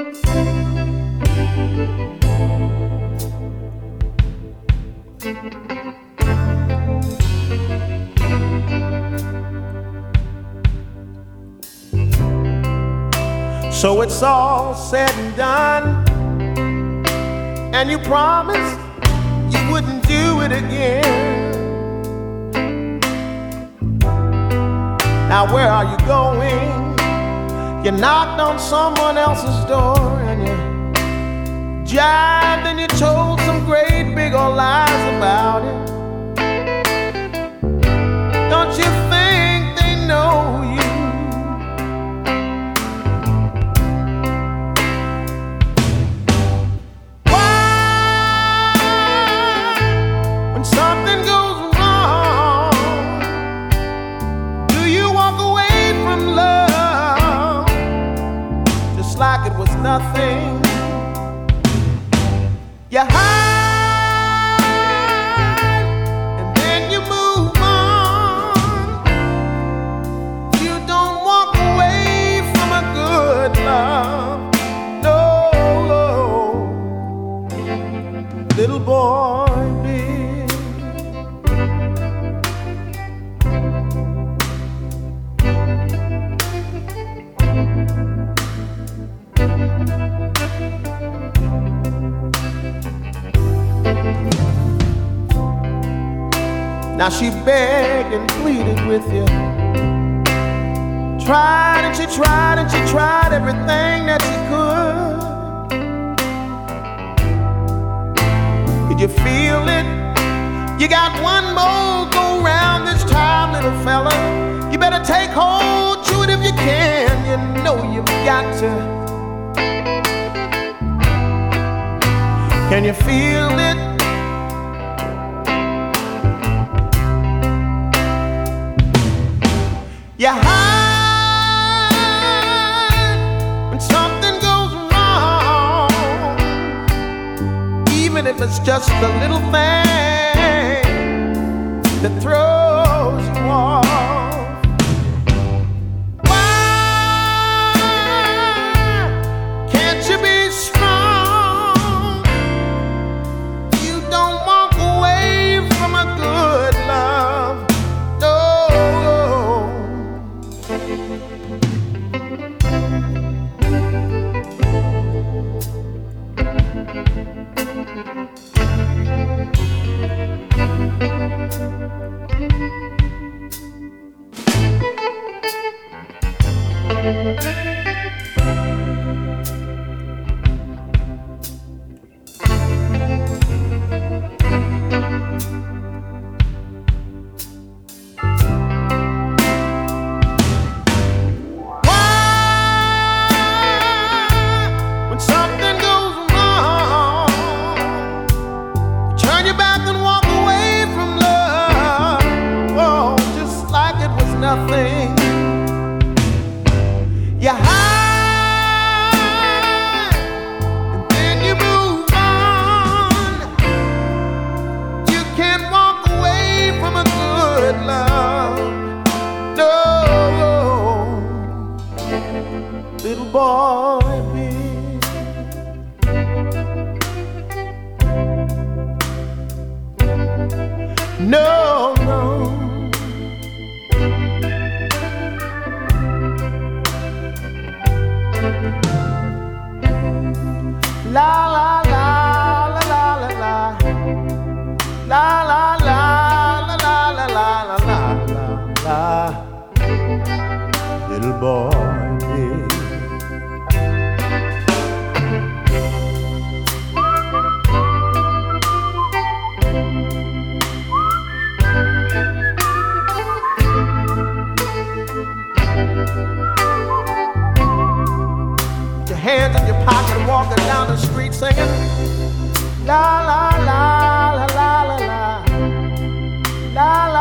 So it's all said and done, and you promised you wouldn't do it again. Now where are you going? You knocked on someone else's door, and you jived and you told some great big old lies about it. Don't you think they know you? Like it was nothing. You hide and then you move on. You don't walk away from a good love. No, little boy, big. Now she begged and pleaded with you. Tried and she tried and she tried everything that she could. Did you feel it? You got one more go round this time, little fella. You better take hold to it if you can. You know you've got to. Can you feel it? You hide when something goes wrong, even if it's just a little thing that throws you off. Why can't you be strong? You don't walk away from a good love. Nothing. You hide and then you move on. You can't walk away from a good love. No, little boy, big. No, no. La la la la la la la la la la la la la la la la. Little boy, big. Hands in your pocket, walking down the street singing la la la la la la la la la.